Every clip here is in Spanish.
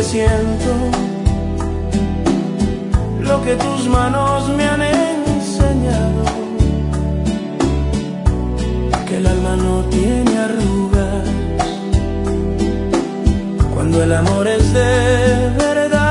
siento, lo que tus manos me han enseñado, que el alma no tiene arrugas cuando el amor es de verdad.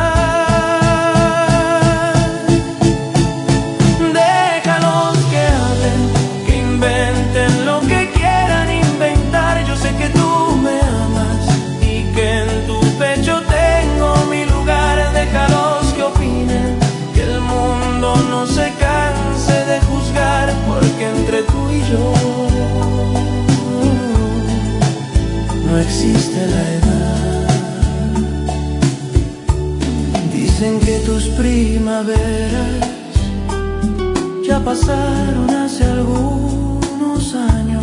Déjalos que hablen, que inventen lo que quieran inventar. Yo sé que tú me amas y que en tu pecho tengo mi lugar. Déjalos que opinen, que el mundo no se canse de juzgar, porque entre tú y yo no existe la edad. Dicen que tus primaveras ya pasaron hace algunos años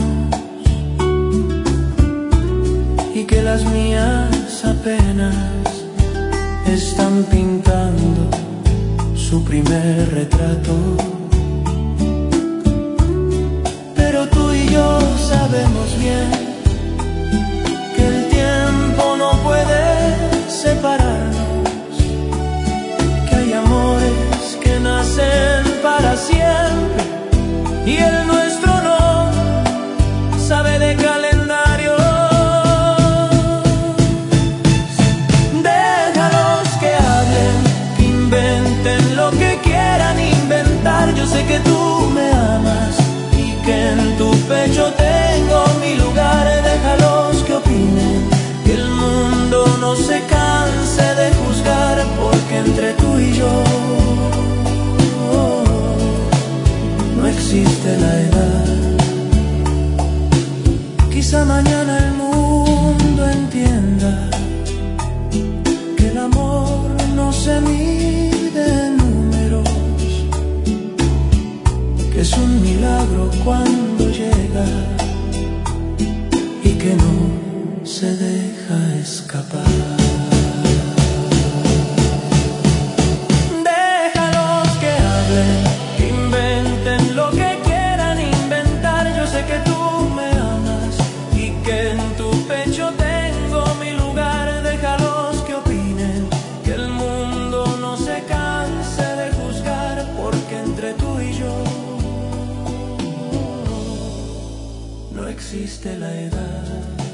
y que las mías apenas están pintando su primer retrato. Pero tú y yo sabemos bien que el tiempo no puede separarnos, que hay amores que nacen para siempre y el nuestro no sabe de calendario. Déjalos que hablen, que inventen lo que quieran inventar. Yo sé que tú me amas y que en tu pecho tengo mi lugar. Déjalos que opinen, que el mundo no se canse de juzgar, porque entre tú y yo no existe la edad. Quizá mañana el mundo entienda que el amor no se mide en números, que es un milagro cuando llega y que no se deja escapar. Déjalos que hablen, que inventen lo que quieran inventar. Yo sé que tú me amas y que en tu pecho tengo mi lugar. Déjalos que opinen, que el mundo no se canse de juzgar, porque entre tú y yo no existe la edad.